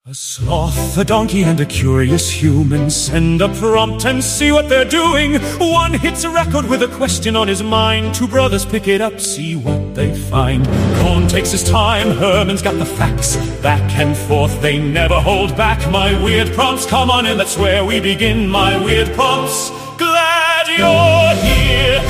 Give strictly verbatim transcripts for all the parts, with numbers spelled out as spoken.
A sloth, a donkey, and a curious human send a prompt and see what they're doing. One hits a record with a question on his mind. Two brothers pick it up, see what they find. Cohn takes his time, Herman's got the facts. Back and forth, they never hold back. My weird prompts, come on in, that's where we begin. My weird prompts, glad you're here.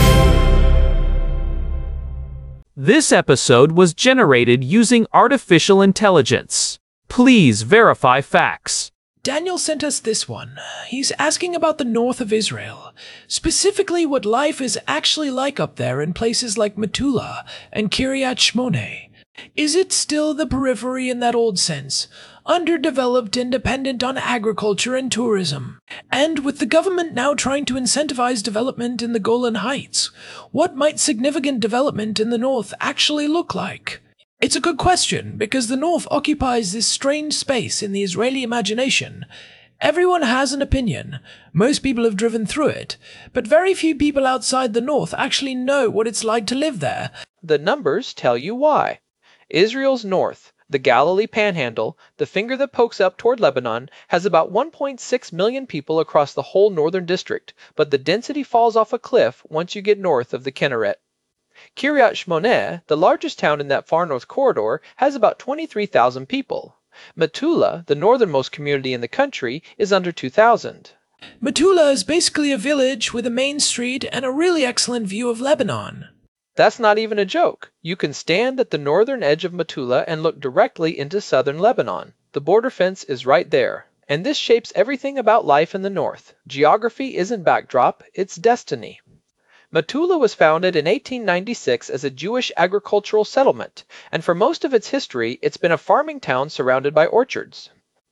This episode was generated using artificial intelligence. Please verify facts. Daniel sent us this one. He's asking about the north of Israel, specifically what life is actually like up there in places like Metula and Kiryat Shmone. Is it still the periphery in that old sense, underdeveloped and dependent on agriculture and tourism? And with the government now trying to incentivize development in the Golan Heights, what might significant development in the north actually look like? It's a good question, because the north occupies this strange space in the Israeli imagination. Everyone has an opinion, most people have driven through it, but very few people outside the north actually know what it's like to live there. The numbers tell you why. Israel's north, the Galilee Panhandle, the finger that pokes up toward Lebanon, has about one point six million people across the whole northern district, but the density falls off a cliff once you get north of the Kinneret. Kiryat Shmone, the largest town in that far north corridor, has about twenty-three thousand people. Metula, the northernmost community in the country, is under two thousand. Metula is basically a village with a main street and a really excellent view of Lebanon. That's not even a joke. You can stand at the northern edge of Metula and look directly into southern Lebanon. The border fence is right there. And this shapes everything about life in the north. Geography isn't backdrop, it's destiny. Metula was founded in eighteen ninety-six as a Jewish agricultural settlement, and for most of its history, it's been a farming town surrounded by orchards.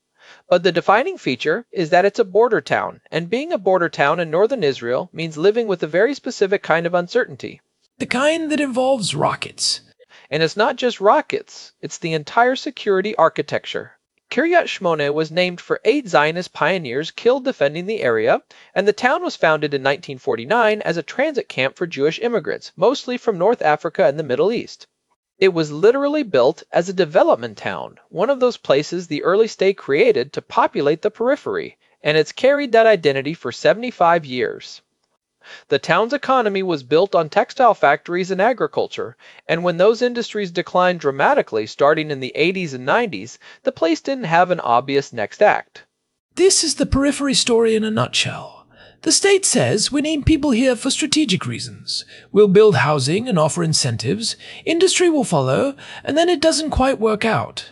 But the defining feature is that it's a border town, and being a border town in northern Israel means living with a very specific kind of uncertainty. The kind that involves rockets. And it's not just rockets, it's the entire security architecture. Kiryat Shmone was named for eight Zionist pioneers killed defending the area, and the town was founded in nineteen forty-nine as a transit camp for Jewish immigrants, mostly from North Africa and the Middle East. It was literally built as a development town, one of those places the early state created to populate the periphery, and it's carried that identity for seventy-five years. The town's economy was built on textile factories and agriculture, and when those industries declined dramatically starting in the eighties and nineties, the place didn't have an obvious next act. This is the periphery story in a nutshell. The state says we need people here for strategic reasons. We'll build housing and offer incentives, industry will follow, and then it doesn't quite work out.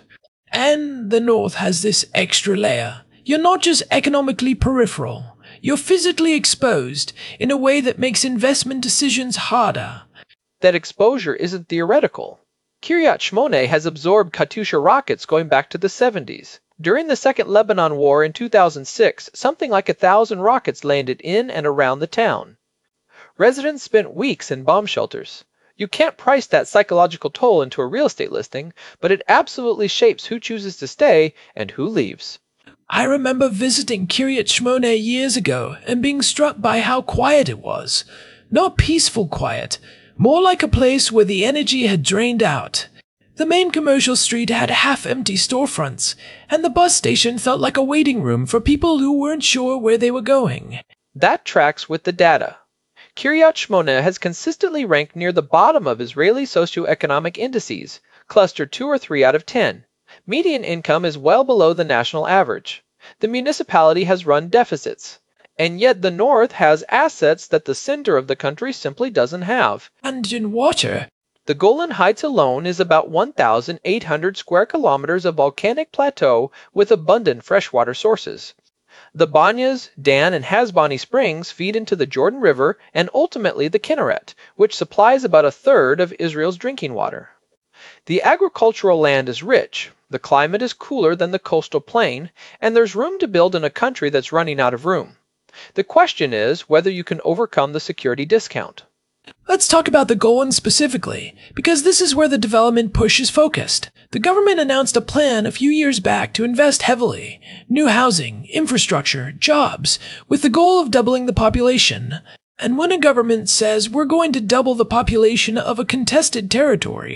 And the north has this extra layer. You're not just economically peripheral. You're physically exposed in a way that makes investment decisions harder. That exposure isn't theoretical. Kiryat Shmone has absorbed Katyusha rockets going back to the seventies. During the Second Lebanon War in two thousand six, something like a thousand rockets landed in and around the town. Residents spent weeks in bomb shelters. You can't price that psychological toll into a real estate listing, but it absolutely shapes who chooses to stay and who leaves. I remember visiting Kiryat Shmone years ago and being struck by how quiet it was. Not peaceful quiet, more like a place where the energy had drained out. The main commercial street had half-empty storefronts, and the bus station felt like a waiting room for people who weren't sure where they were going. That tracks with the data. Kiryat Shmone has consistently ranked near the bottom of Israeli socioeconomic indices, cluster two or three out of ten. Median income is well below the national average. The municipality has run deficits. And yet the north has assets that the center of the country simply doesn't have. And in water. The Golan Heights alone is about one thousand eight hundred square kilometers of volcanic plateau with abundant freshwater sources. The Banyas, Dan, and Hasbani Springs feed into the Jordan River and ultimately the Kinneret, which supplies about a third of Israel's drinking water. The agricultural land is rich, the climate is cooler than the coastal plain, and there's room to build in a country that's running out of room. The question is whether you can overcome the security discount. Let's talk about the Golan specifically, because this is where the development push is focused. The government announced a plan a few years back to invest heavily. New housing, infrastructure, jobs, with the goal of doubling the population. And when a government says we're going to double the population of a contested territory,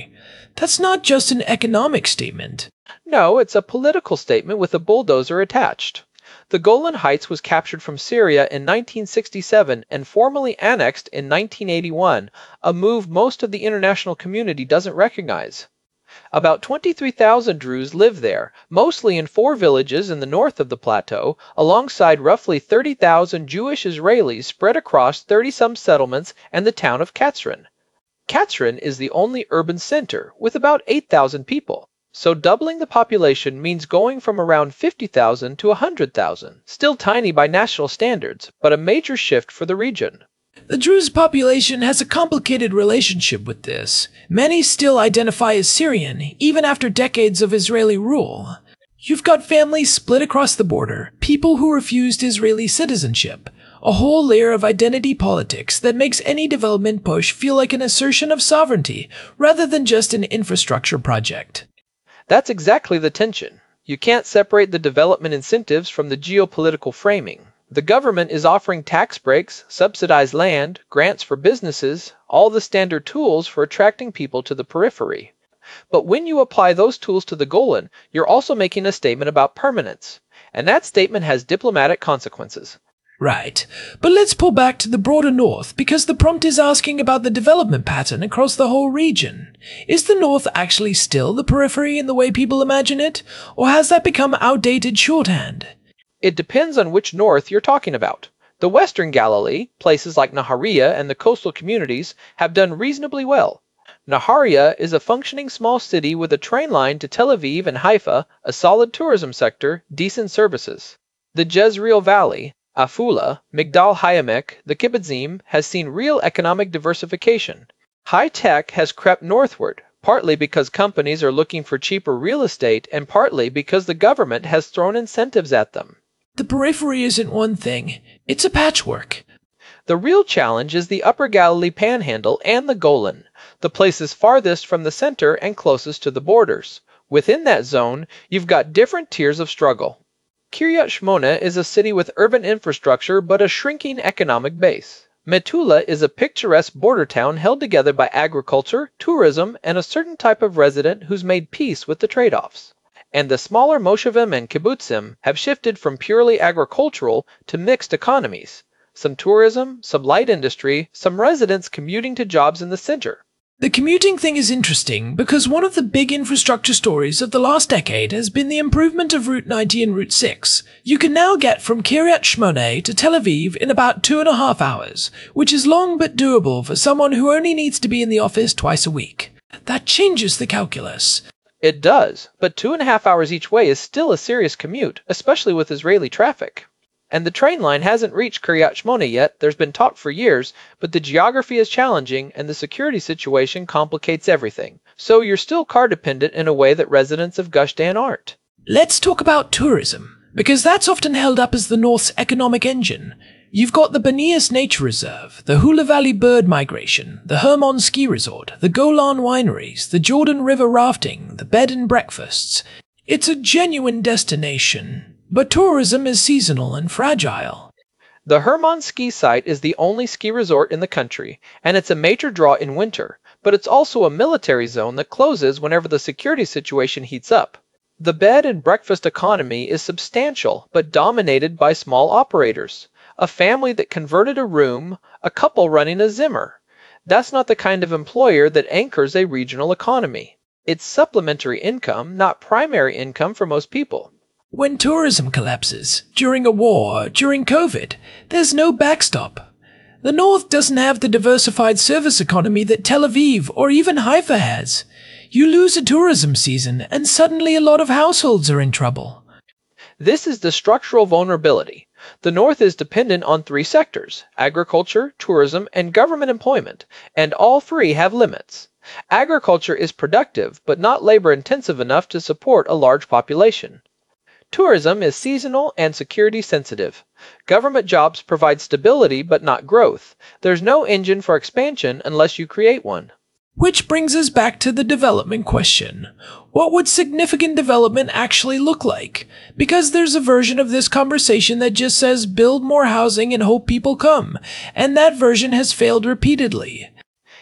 That's not just an economic statement. No, it's a political statement with a bulldozer attached. The Golan Heights was captured from Syria in nineteen sixty-seven and formally annexed in nineteen eighty-one, a move most of the international community doesn't recognize. About twenty-three thousand Druze live there, mostly in four villages in the north of the plateau, alongside roughly thirty thousand Jewish Israelis spread across thirty-some settlements and the town of Katsran. Katsran is the only urban center, with about eight thousand people. So doubling the population means going from around fifty thousand to one hundred thousand. Still tiny by national standards, but a major shift for the region. The Druze population has a complicated relationship with this. Many still identify as Syrian, even after decades of Israeli rule. You've got families split across the border, people who refused Israeli citizenship, a whole layer of identity politics that makes any development push feel like an assertion of sovereignty rather than just an infrastructure project. That's exactly the tension. You can't separate the development incentives from the geopolitical framing. The government is offering tax breaks, subsidized land, grants for businesses, all the standard tools for attracting people to the periphery. But when you apply those tools to the Golan, you're also making a statement about permanence. And that statement has diplomatic consequences. Right. But let's pull back to the broader north, because the prompt is asking about the development pattern across the whole region. Is the north actually still the periphery in the way people imagine it, or has that become outdated shorthand? It depends on which north you're talking about. The western Galilee, places like Nahariya and the coastal communities, have done reasonably well. Nahariya is a functioning small city with a train line to Tel Aviv and Haifa, a solid tourism sector, decent services. The Jezreel Valley, Afula, Migdal Hayamek, the Kibbutzim, has seen real economic diversification. High tech has crept northward, partly because companies are looking for cheaper real estate and partly because the government has thrown incentives at them. The periphery isn't one thing, it's a patchwork. The real challenge is the Upper Galilee Panhandle and the Golan, the places farthest from the center and closest to the borders. Within that zone, you've got different tiers of struggle. Kiryat Shmona is a city with urban infrastructure but a shrinking economic base. Metula is a picturesque border town held together by agriculture, tourism, and a certain type of resident who's made peace with the trade-offs. And the smaller moshavim and kibbutzim have shifted from purely agricultural to mixed economies. Some tourism, some light industry, some residents commuting to jobs in the center. The commuting thing is interesting because one of the big infrastructure stories of the last decade has been the improvement of Route ninety and Route six. You can now get from Kiryat Shmona to Tel Aviv in about two and a half hours, which is long but doable for someone who only needs to be in the office twice a week. That changes the calculus. It does, but two and a half hours each way is still a serious commute, especially with Israeli traffic. And the train line hasn't reached Kiryat Shmona yet. There's been talk for years, but the geography is challenging and the security situation complicates everything. So you're still car dependent in a way that residents of Gush Dan aren't. Let's talk about tourism, because that's often held up as the North's economic engine. You've got the Banias Nature Reserve, the Hula Valley Bird Migration, the Hermon Ski Resort, the Golan Wineries, the Jordan River Rafting, the Bed and Breakfasts. It's a genuine destination. But tourism is seasonal and fragile. The Hermon ski site is the only ski resort in the country, and it's a major draw in winter, but it's also a military zone that closes whenever the security situation heats up. The bed and breakfast economy is substantial, but dominated by small operators. A family that converted a room, a couple running a Zimmer. That's not the kind of employer that anchors a regional economy. It's supplementary income, not primary income for most people. When tourism collapses, during a war, during COVID, there's no backstop. The North doesn't have the diversified service economy that Tel Aviv or even Haifa has. You lose a tourism season and suddenly a lot of households are in trouble. This is the structural vulnerability. The North is dependent on three sectors: agriculture, tourism, and government employment, and all three have limits. Agriculture is productive, but not labor-intensive enough to support a large population. Tourism is seasonal and security sensitive. Government jobs provide stability but not growth. There's no engine for expansion unless you create one. Which brings us back to the development question. What would significant development actually look like? Because there's a version of this conversation that just says build more housing and hope people come, and that version has failed repeatedly.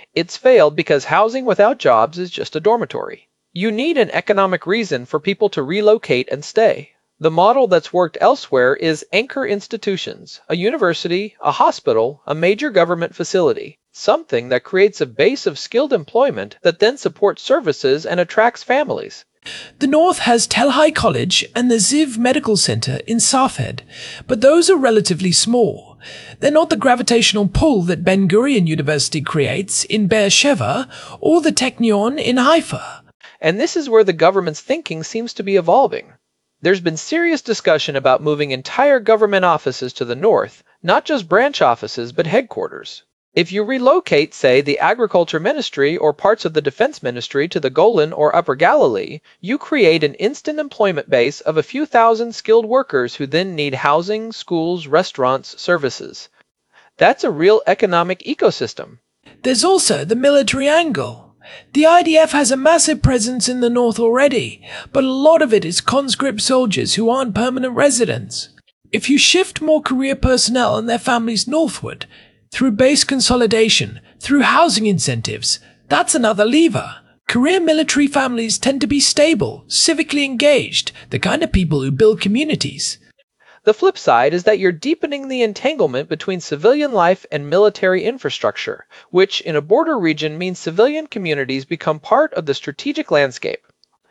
It's failed because housing without jobs is just a dormitory. You need an economic reason for people to relocate and stay. The model that's worked elsewhere is anchor institutions, a university, a hospital, a major government facility, something that creates a base of skilled employment that then supports services and attracts families. The North has Tel Hai College and the Ziv Medical Center in Safed, but those are relatively small. They're not the gravitational pull that Ben Gurion University creates in Beersheva or the Technion in Haifa. And this is where the government's thinking seems to be evolving. There's been serious discussion about moving entire government offices to the north, not just branch offices, but headquarters. If you relocate, say, the Agriculture Ministry or parts of the Defense Ministry to the Golan or Upper Galilee, you create an instant employment base of a few thousand skilled workers who then need housing, schools, restaurants, services. That's a real economic ecosystem. There's also the military angle. The I D F has a massive presence in the north already, but a lot of it is conscript soldiers who aren't permanent residents. If you shift more career personnel and their families northward, through base consolidation, through housing incentives, that's another lever. Career military families tend to be stable, civically engaged, the kind of people who build communities. The flip side is that you're deepening the entanglement between civilian life and military infrastructure, which in a border region means civilian communities become part of the strategic landscape.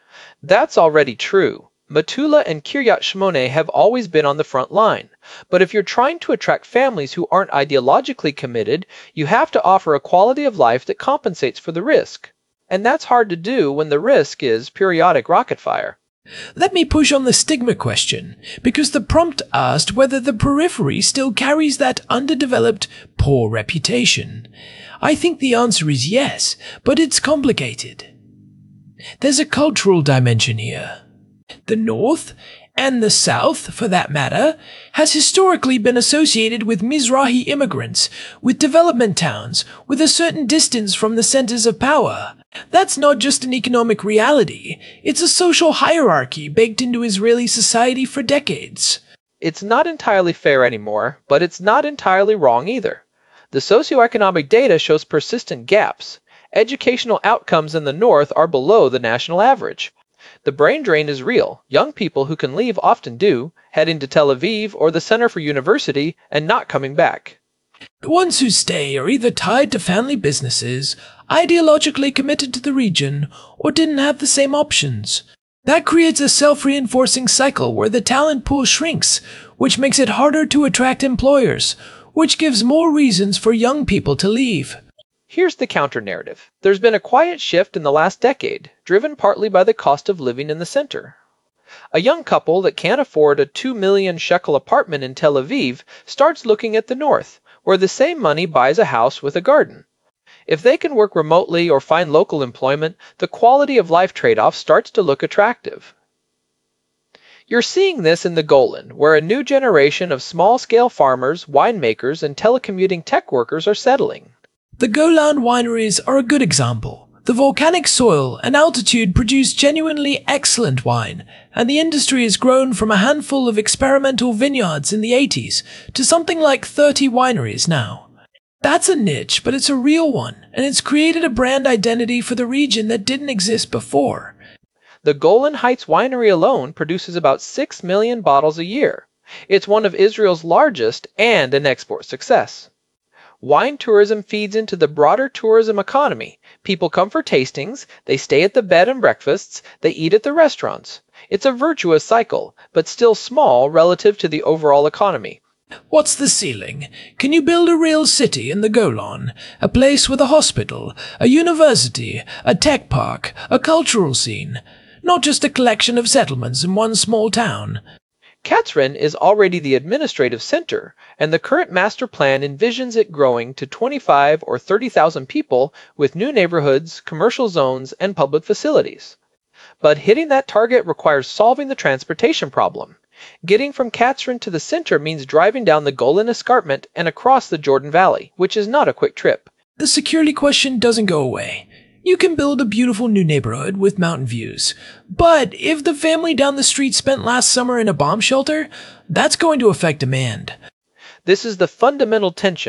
That's already true. Metula and Kiryat Shmone have always been on the front line, but if you're trying to attract families who aren't ideologically committed, you have to offer a quality of life that compensates for the risk. And that's hard to do when the risk is periodic rocket fire. Let me push on the stigma question, because the prompt asked whether the periphery still carries that underdeveloped, poor reputation. I think the answer is yes, but it's complicated. There's a cultural dimension here. The North, and the South, for that matter, has historically been associated with Mizrahi immigrants, with development towns, with a certain distance from the centers of power. That's not just an economic reality, it's a social hierarchy baked into Israeli society for decades. It's not entirely fair anymore, but it's not entirely wrong either. The socioeconomic data shows persistent gaps. Educational outcomes in the North are below the national average. The brain drain is real. Young people who can leave often do, heading to Tel Aviv or the Center for University and not coming back. The ones who stay are either tied to family businesses, ideologically committed to the region, or didn't have the same options. That creates a self-reinforcing cycle where the talent pool shrinks, which makes it harder to attract employers, which gives more reasons for young people to leave. Here's the counter-narrative. There's been a quiet shift in the last decade, driven partly by the cost of living in the center. A young couple that can't afford a two million shekel apartment in Tel Aviv starts looking at the north, where the same money buys a house with a garden. If they can work remotely or find local employment, the quality of life trade-off starts to look attractive. You're seeing this in the Golan, where a new generation of small-scale farmers, winemakers, and telecommuting tech workers are settling. The Golan wineries are a good example. The volcanic soil and altitude produce genuinely excellent wine, and the industry has grown from a handful of experimental vineyards in the eighties to something like thirty wineries now. That's a niche, but it's a real one, and it's created a brand identity for the region that didn't exist before. The Golan Heights winery alone produces about six million bottles a year. It's one of Israel's largest and an export success. Wine tourism feeds into the broader tourism economy. People come for tastings, they stay at the bed and breakfasts, they eat at the restaurants. It's a virtuous cycle, but still small relative to the overall economy. What's the ceiling? Can you build a real city in the Golan? A place with a hospital, a university, a tech park, a cultural scene? Not just a collection of settlements in one small town. Katzrin is already the administrative center, and the current master plan envisions it growing to twenty-five or thirty thousand people with new neighborhoods, commercial zones, and public facilities. But hitting that target requires solving the transportation problem. Getting from Katzrin to the center means driving down the Golan Escarpment and across the Jordan Valley, which is not a quick trip. The security question doesn't go away. You can build a beautiful new neighborhood with mountain views. But if the family down the street spent last summer in a bomb shelter, that's going to affect demand. This is the fundamental tension.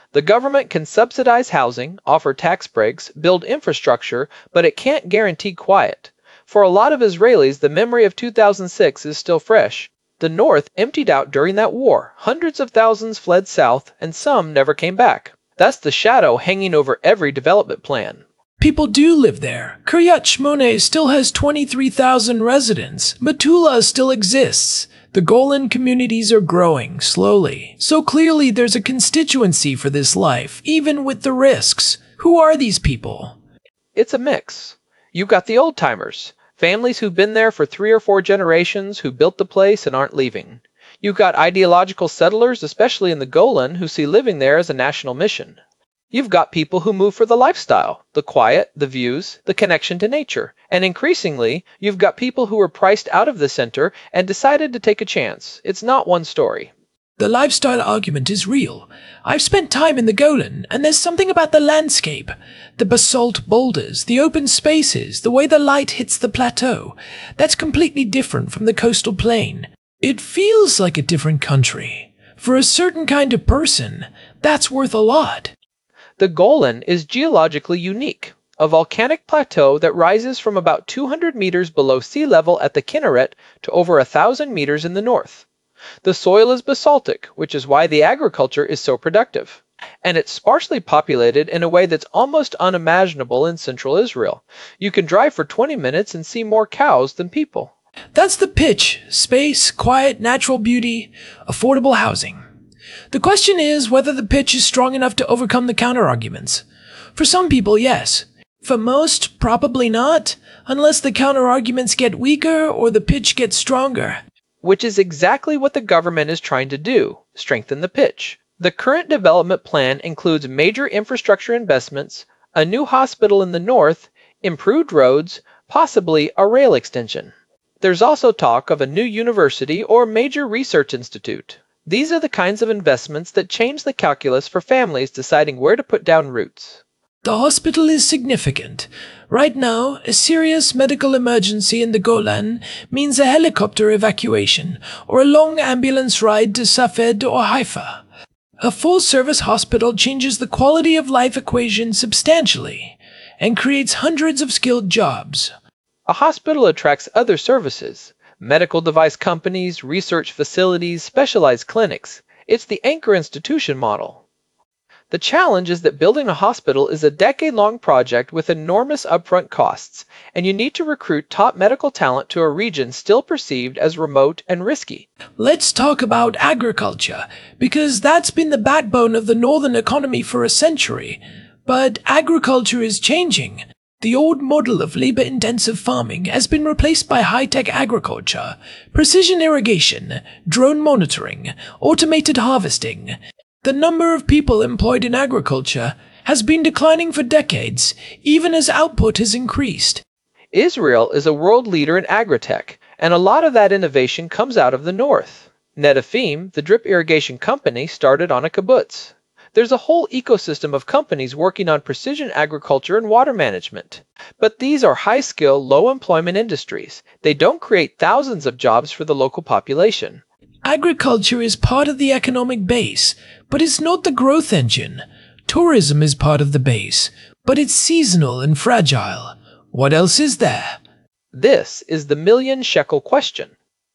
The government can subsidize housing, offer tax breaks, build infrastructure, but it can't guarantee quiet. For a lot of Israelis, the memory of two thousand six is still fresh. The North emptied out during that war. Hundreds of thousands fled south, and some never came back. That's the shadow hanging over every development plan. People do live there. Kiryat Shmone still has twenty-three thousand residents. Metula still exists. The Golan communities are growing, slowly. So clearly there's a constituency for this life, even with the risks. Who are these people? It's a mix. You've got the old-timers, families who've been there for three or four generations who built the place and aren't leaving. You've got ideological settlers, especially in the Golan, who see living there as a national mission. You've got people who move for the lifestyle, the quiet, the views, the connection to nature. And increasingly, you've got people who were priced out of the center and decided to take a chance. It's not one story. The lifestyle argument is real. I've spent time in the Golan, and there's something about the landscape. The basalt boulders, the open spaces, the way the light hits the plateau. That's completely different from the coastal plain. It feels like a different country. For a certain kind of person, that's worth a lot. The Golan is geologically unique, a volcanic plateau that rises from about two hundred meters below sea level at the Kinneret to over one thousand meters in the north. The soil is basaltic, which is why the agriculture is so productive. And it's sparsely populated in a way that's almost unimaginable in central Israel. You can drive for twenty minutes and see more cows than people. That's the pitch. Space, quiet, natural beauty, affordable housing. The question is whether the pitch is strong enough to overcome the counterarguments. For some people, yes. For most, probably not, unless the counterarguments get weaker or the pitch gets stronger. Which is exactly what the government is trying to do, strengthen the pitch. The current development plan includes major infrastructure investments, a new hospital in the north, improved roads, possibly a rail extension. There's also talk of a new university or major research institute. These are the kinds of investments that change the calculus for families deciding where to put down roots. The hospital is significant. Right now, a serious medical emergency in the Golan means a helicopter evacuation or a long ambulance ride to Safed or Haifa. A full-service hospital changes the quality of life equation substantially and creates hundreds of skilled jobs. A hospital attracts other services. Medical device companies, research facilities, specialized clinics. It's the anchor institution model. The challenge is that building a hospital is a decade-long project with enormous upfront costs, and you need to recruit top medical talent to a region still perceived as remote and risky. Let's talk about agriculture, because that's been the backbone of the northern economy for a century. But agriculture is changing. The old model of labor-intensive farming has been replaced by high-tech agriculture, precision irrigation, drone monitoring, automated harvesting. The number of people employed in agriculture has been declining for decades, even as output has increased. Israel is a world leader in agritech, and a lot of that innovation comes out of the north. Netafim, the drip irrigation company, started on a kibbutz. There's a whole ecosystem of companies working on precision agriculture and water management. But these are high-skill, low-employment industries. They don't create thousands of jobs for the local population. Agriculture is part of the economic base, but it's not the growth engine. Tourism is part of the base, but it's seasonal and fragile. What else is there? This is the million-shekel question.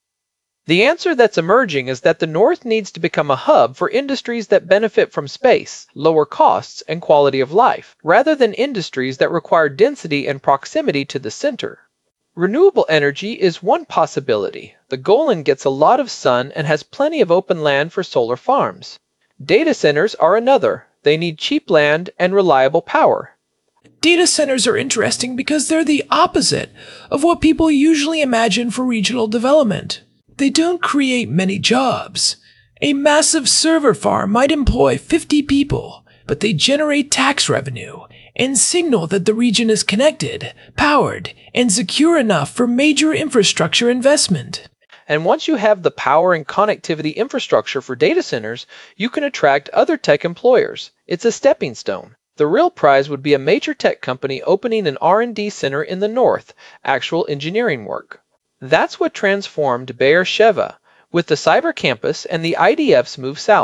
The answer that's emerging is that the North needs to become a hub for industries that benefit from space, lower costs, and quality of life, rather than industries that require density and proximity to the center. Renewable energy is one possibility. The Golan gets a lot of sun and has plenty of open land for solar farms. Data centers are another. They need cheap land and reliable power. Data centers are interesting because they're the opposite of what people usually imagine for regional development. They don't create many jobs. A massive server farm might employ fifty people, but they generate tax revenue and signal that the region is connected, powered, and secure enough for major infrastructure investment. And once you have the power and connectivity infrastructure for data centers, you can attract other tech employers. It's a stepping stone. The real prize would be a major tech company opening an R and D center in the north, actual engineering work. That's what transformed Be'er Sheva, with the cyber campus and the I D F's move south.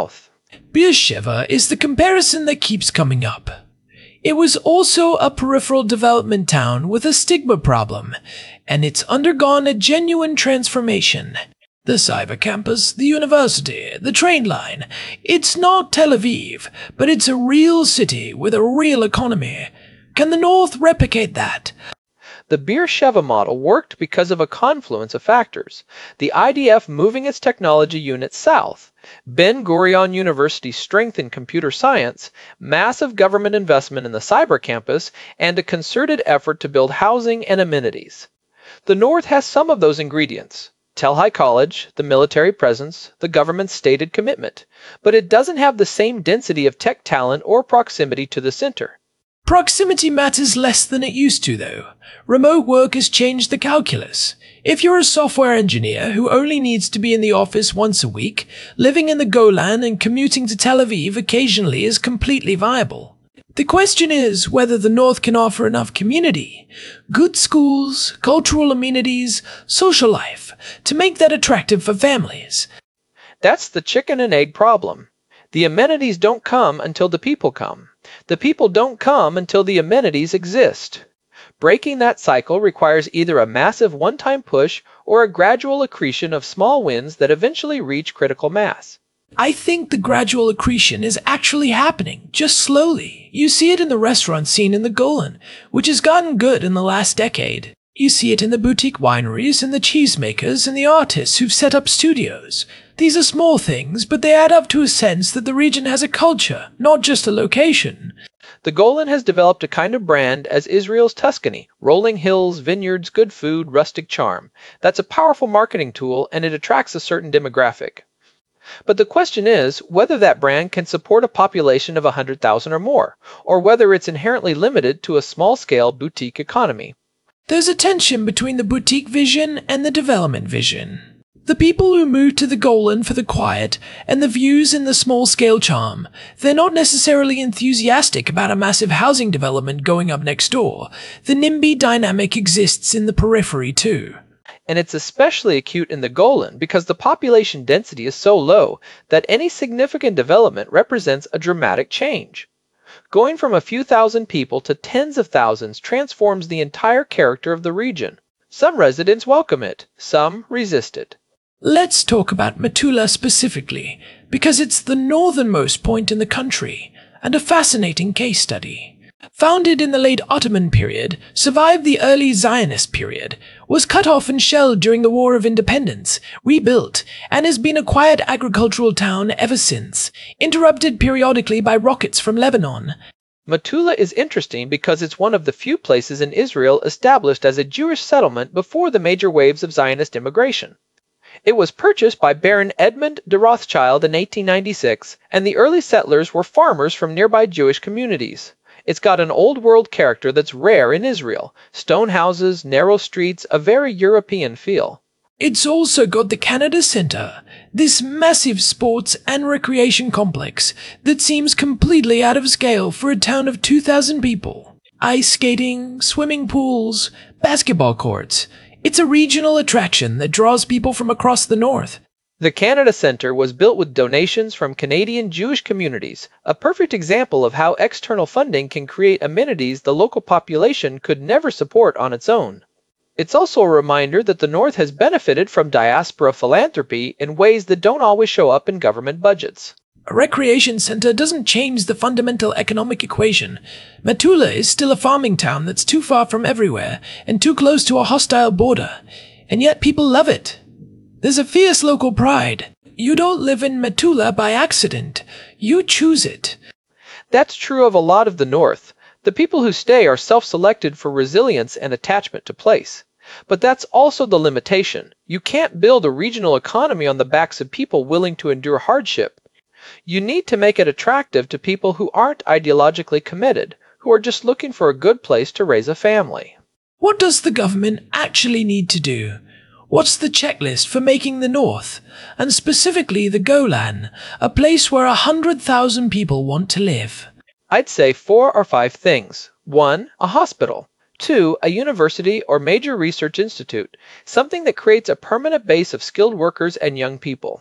Beersheba is the comparison that keeps coming up. It was also a peripheral development town with a stigma problem, and it's undergone a genuine transformation. The cyber campus, the university, the train line. It's not Tel Aviv, but it's a real city with a real economy. Can the North replicate that? The Beersheba model worked because of a confluence of factors. The I D F moving its technology unit south, Ben Gurion University's strength in computer science, massive government investment in the cyber campus, and a concerted effort to build housing and amenities. The North has some of those ingredients. Telhai College, the military presence, the government's stated commitment, but it doesn't have the same density of tech talent or proximity to the center. Proximity matters less than it used to, though. Remote work has changed the calculus. If you're a software engineer who only needs to be in the office once a week, living in the Golan and commuting to Tel Aviv occasionally is completely viable. The question is whether the North can offer enough community, good schools, cultural amenities, social life, to make that attractive for families. That's the chicken and egg problem. The amenities don't come until the people come. The people don't come until the amenities exist. Breaking that cycle requires either a massive one-time push or a gradual accretion of small wins that eventually reach critical mass. I think the gradual accretion is actually happening, just slowly. You see it in the restaurant scene in the Golan, which has gotten good in the last decade. You see it in the boutique wineries and the cheesemakers and the artists who've set up studios. These are small things, but they add up to a sense that the region has a culture, not just a location. The Golan has developed a kind of brand as Israel's Tuscany, rolling hills, vineyards, good food, rustic charm. That's a powerful marketing tool, and it attracts a certain demographic. But the question is whether that brand can support a population of one hundred thousand or more, or whether it's inherently limited to a small-scale boutique economy. There's a tension between the boutique vision and the development vision. The people who move to the Golan for the quiet and the views and the small-scale charm, they're not necessarily enthusiastic about a massive housing development going up next door. The NIMBY dynamic exists in the periphery too. And it's especially acute in the Golan because the population density is so low that any significant development represents a dramatic change. Going from a few thousand people to tens of thousands transforms the entire character of the region. Some residents welcome it, some resist it. Let's talk about Metula specifically, because it's the northernmost point in the country, and a fascinating case study. Founded in the late Ottoman period, survived the early Zionist period, was cut off and shelled during the War of Independence, rebuilt, and has been a quiet agricultural town ever since, interrupted periodically by rockets from Lebanon. Metula is interesting because it's one of the few places in Israel established as a Jewish settlement before the major waves of Zionist immigration. It was purchased by Baron Edmund de Rothschild in eighteen ninety-six, and the early settlers were farmers from nearby Jewish communities. It's got an old-world character that's rare in Israel. Stone houses, narrow streets, a very European feel. It's also got the Canada Centre, this massive sports and recreation complex that seems completely out of scale for a town of two thousand people. Ice skating, swimming pools, basketball courts. It's a regional attraction that draws people from across the north. The Canada Centre was built with donations from Canadian Jewish communities, a perfect example of how external funding can create amenities the local population could never support on its own. It's also a reminder that the North has benefited from diaspora philanthropy in ways that don't always show up in government budgets. A recreation centre doesn't change the fundamental economic equation. Metula is still a farming town that's too far from everywhere and too close to a hostile border, and yet people love it. There's a fierce local pride. You don't live in Metula by accident. You choose it. That's true of a lot of the North. The people who stay are self-selected for resilience and attachment to place. But that's also the limitation. You can't build a regional economy on the backs of people willing to endure hardship. You need to make it attractive to people who aren't ideologically committed, who are just looking for a good place to raise a family. What does the government actually need to do? What's the checklist for making the North, and specifically the Golan, a place where a hundred thousand people want to live? I'd say four or five things. One, a hospital. Two, a university or major research institute, something that creates a permanent base of skilled workers and young people.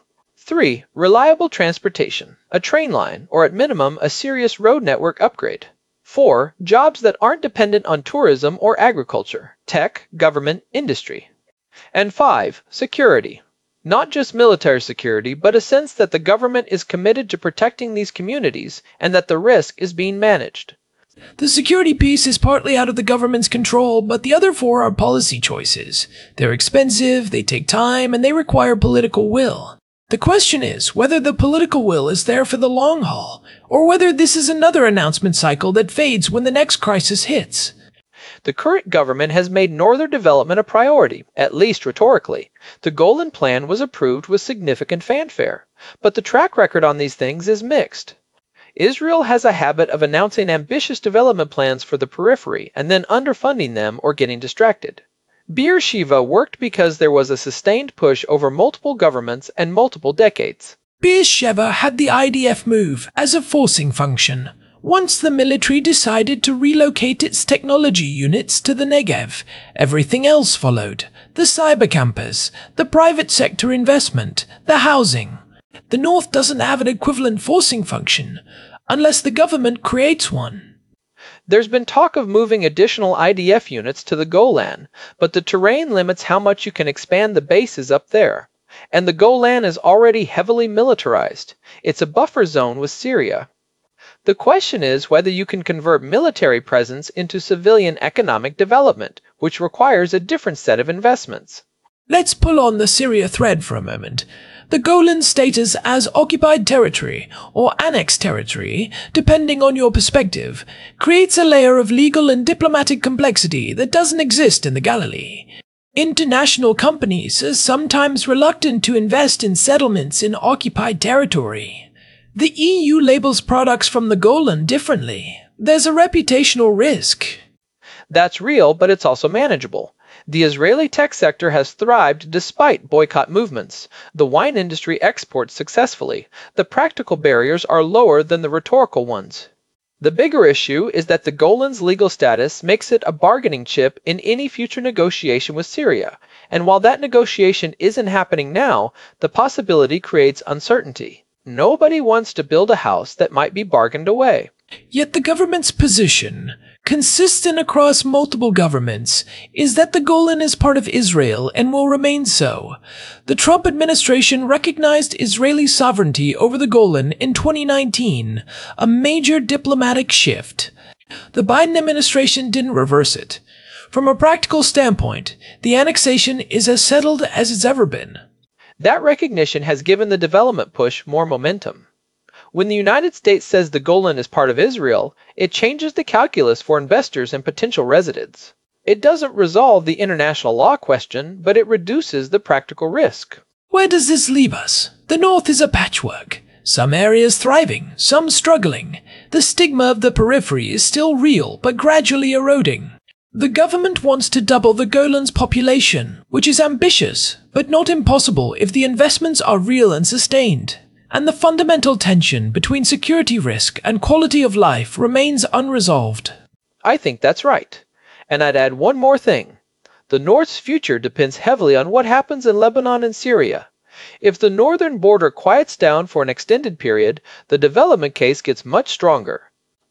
three. Reliable transportation, a train line, or at minimum a serious road network upgrade. four. Jobs that aren't dependent on tourism or agriculture, tech, government, industry. And five. Security. Not just military security, but a sense that the government is committed to protecting these communities and that the risk is being managed. The security piece is partly out of the government's control, but the other four are policy choices. They're expensive, they take time, and they require political will. The question is whether the political will is there for the long haul, or whether this is another announcement cycle that fades when the next crisis hits. The current government has made northern development a priority, at least rhetorically. The Golan Plan was approved with significant fanfare, but the track record on these things is mixed. Israel has a habit of announcing ambitious development plans for the periphery and then underfunding them or getting distracted. Beersheba worked because there was a sustained push over multiple governments and multiple decades. Beersheba had the I D F move as a forcing function. Once the military decided to relocate its technology units to the Negev, everything else followed. The cyber campus, the private sector investment, the housing. The North doesn't have an equivalent forcing function, unless the government creates one. There's been talk of moving additional I D F units to the Golan, but the terrain limits how much you can expand the bases up there. And the Golan is already heavily militarized. It's a buffer zone with Syria. The question is whether you can convert military presence into civilian economic development, which requires a different set of investments. Let's pull on the Syria thread for a moment. The Golan status as occupied territory or annexed territory, depending on your perspective, creates a layer of legal and diplomatic complexity that doesn't exist in the Galilee. International companies are sometimes reluctant to invest in settlements in occupied territory. The E U labels products from the Golan differently. There's a reputational risk. That's real, but it's also manageable. The Israeli tech sector has thrived despite boycott movements. The wine industry exports successfully. The practical barriers are lower than the rhetorical ones. The bigger issue is that the Golan's legal status makes it a bargaining chip in any future negotiation with Syria, and while that negotiation isn't happening now, the possibility creates uncertainty. Nobody wants to build a house that might be bargained away. Yet the government's position, consistent across multiple governments, is that the Golan is part of Israel and will remain so. The Trump administration recognized Israeli sovereignty over the Golan in twenty nineteen, a major diplomatic shift. The Biden administration didn't reverse it. From a practical standpoint, the annexation is as settled as it's ever been. That recognition has given the development push more momentum. When the United States says the Golan is part of Israel, it changes the calculus for investors and potential residents. It doesn't resolve the international law question, but it reduces the practical risk. Where does this leave us? The North is a patchwork. Some areas thriving, some struggling. The stigma of the periphery is still real, but gradually eroding. The government wants to double the Golan's population, which is ambitious, but not impossible if the investments are real and sustained. And the fundamental tension between security risk and quality of life remains unresolved. I think that's right. And I'd add one more thing. The North's future depends heavily on what happens in Lebanon and Syria. If the northern border quiets down for an extended period, the development case gets much stronger.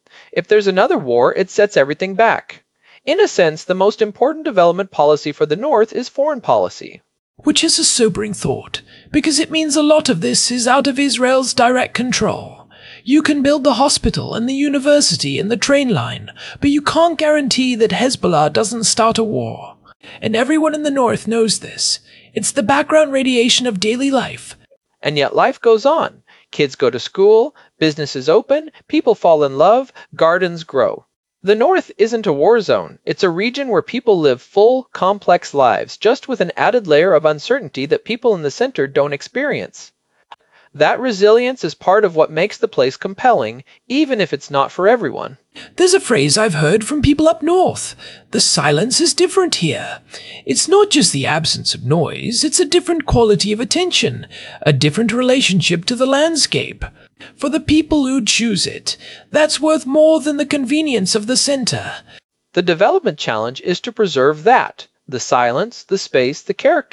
If there's another war, it sets everything back. In a sense, the most important development policy for the North is foreign policy. Which is a sobering thought, because it means a lot of this is out of Israel's direct control. You can build the hospital and the university and the train line, but you can't guarantee that Hezbollah doesn't start a war. And everyone in the North knows this. It's the background radiation of daily life. And yet life goes on. Kids go to school, businesses open, people fall in love, gardens grow. The North isn't a war zone. It's a region where people live full, complex lives, just with an added layer of uncertainty that people in the center don't experience. That resilience is part of what makes the place compelling, even if it's not for everyone. There's a phrase I've heard from people up north. The silence is different here. It's not just the absence of noise, it's a different quality of attention, a different relationship to the landscape. For the people who choose it, that's worth more than the convenience of the center. The development challenge is to preserve that, the silence, the space, the character,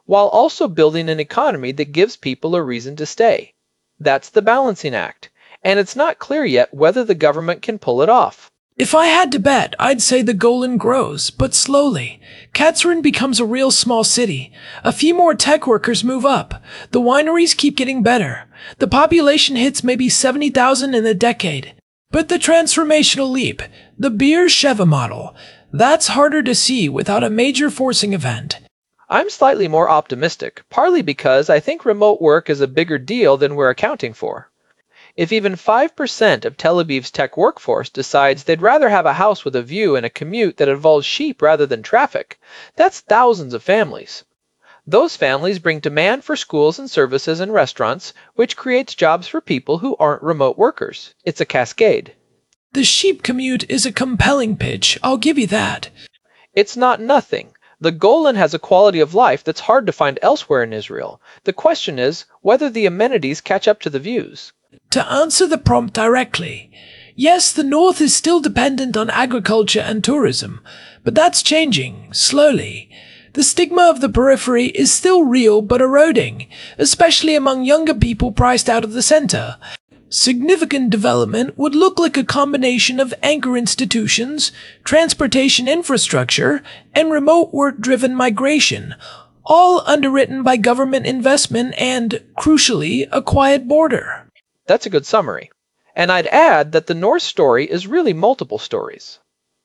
while also building an economy that gives people a reason to stay. That's the balancing act, and it's not clear yet whether the government can pull it off. If I had to bet, I'd say the Golan grows, but slowly. Katsrin becomes a real small city. A few more tech workers move up. The wineries keep getting better. The population hits maybe seventy thousand in a decade. But the transformational leap, the Beersheba model, that's harder to see without a major forcing event. I'm slightly more optimistic, partly because I think remote work is a bigger deal than we're accounting for. If even five percent of Tel Aviv's tech workforce decides they'd rather have a house with a view and a commute that involves sheep rather than traffic, that's thousands of families. Those families bring demand for schools and services and restaurants, which creates jobs for people who aren't remote workers. It's a cascade. The sheep commute is a compelling pitch, I'll give you that. It's not nothing. The Golan has a quality of life that's hard to find elsewhere in Israel. The question is whether the amenities catch up to the views. To answer the prompt directly, yes, the North is still dependent on agriculture and tourism, but that's changing, slowly. The stigma of the periphery is still real but eroding, especially among younger people priced out of the center. Significant development would look like a combination of anchor institutions, transportation infrastructure, and remote work-driven migration, all underwritten by government investment and, crucially, a quiet border. That's a good summary. And I'd add that the North story is really multiple stories.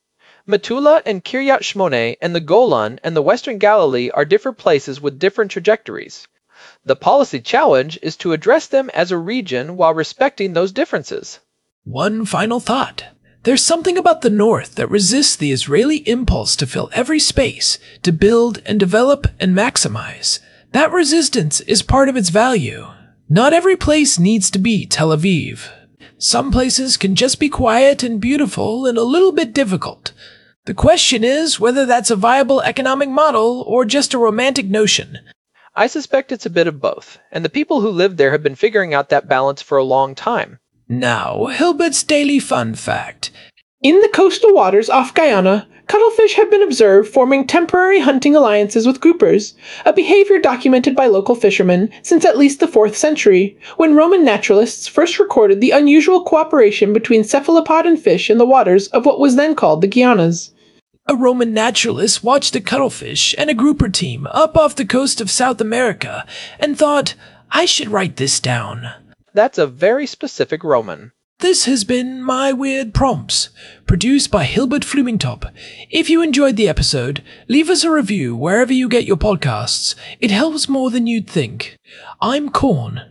Metula and Kiryat Shmone and the Golan and the Western Galilee are different places with different trajectories. The policy challenge is to address them as a region while respecting those differences. One final thought. There's something about the North that resists the Israeli impulse to fill every space, to build and develop and maximize. That resistance is part of its value. Not every place needs to be Tel Aviv. Some places can just be quiet and beautiful and a little bit difficult. The question is whether that's a viable economic model or just a romantic notion. I suspect it's a bit of both, and the people who live there have been figuring out that balance for a long time. Now, Hilbert's daily fun fact. In the coastal waters off Guyana, cuttlefish have been observed forming temporary hunting alliances with groupers, a behavior documented by local fishermen since at least the fourth century, when Roman naturalists first recorded the unusual cooperation between cephalopod and fish in the waters of what was then called the Guianas. A Roman naturalist watched a cuttlefish and a grouper team up off the coast of South America and thought, I should write this down. That's a very specific Roman. This has been My Weird Prompts, produced by Hilbert Flumingtop. If you enjoyed the episode, leave us a review wherever you get your podcasts. It helps more than you'd think. I'm Corn.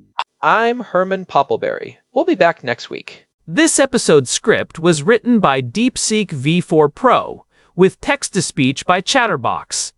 I'm Herman Poppleberry. We'll be back next week. This episode's script was written by DeepSeek V four Pro, with text-to-speech by Chatterbox.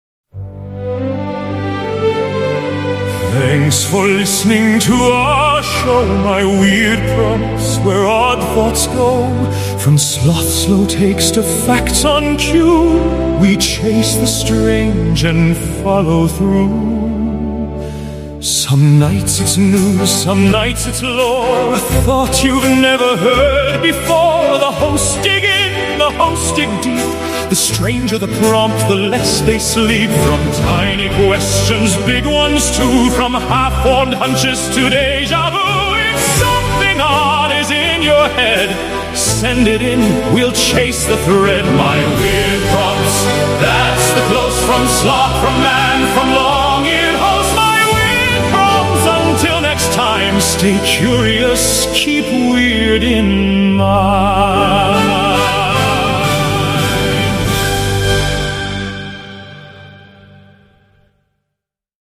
Thanks for listening to our show, My Weird Prompts, where odd thoughts go. From sloth slow takes to facts on cue, we chase the strange and follow through. Some nights it's news, some nights it's lore, a thought you've never heard before. The hosts dig in, the hosts dig deep. The stranger the prompt, the less they sleep. From tiny questions, big ones too. From half-formed hunches to deja vu. If something odd is in your head, send it in, we'll chase the thread. My Weird Prompts, that's the close from sloth, from man, from long-eared host. My Weird Prompts, until next time, stay curious, keep weird in mind.